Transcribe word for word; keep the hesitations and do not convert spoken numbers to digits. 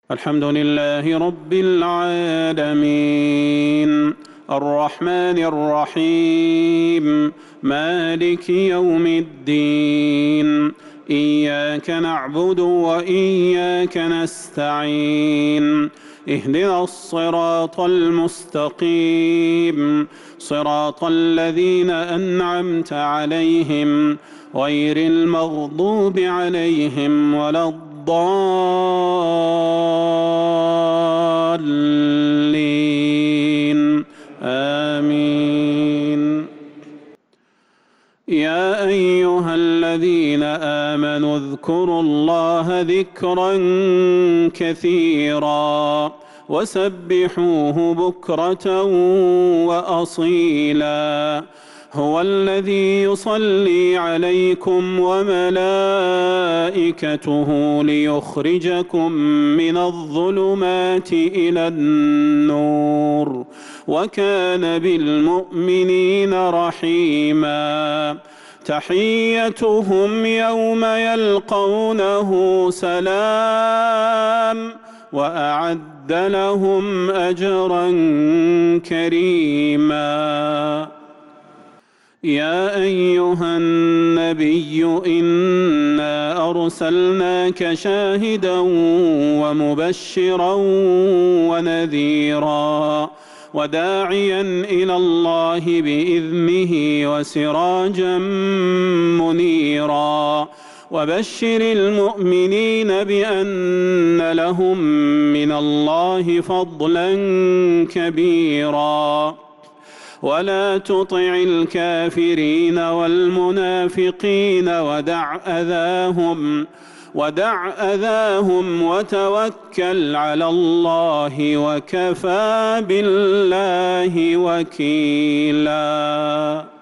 الحمد لله رب العالمين الرحمن الرحيم مالك يوم الدين إياك نعبد وإياك نستعين اهدنا الصراط المستقيم صراط الذين أنعمت عليهم غير المغضوب عليهم ولا الضالين آمين. يا أيها الذين آمنوا اذكروا الله ذكرا كثيرا وسبحوه بكرة وأصيلا هو الذي يصلي عليكم وملائكته ليخرجكم من الظلمات إلى النور وكان بالمؤمنين رحيما تحيتهم يوم يلقونه سلام وأعد لهم أجرا كريما. يا أيها النبي إنا أرسلناك شاهدا ومبشرا ونذيرا وداعيا إلى الله بإذنه وسراجا منيرا وبشر المؤمنين بأن لهم من الله فضلا كبيرا ولا تطع الكافرين والمنافقين ودع أذاهم ودع أذاهم وتوكل على الله وكفى بالله وكيلا.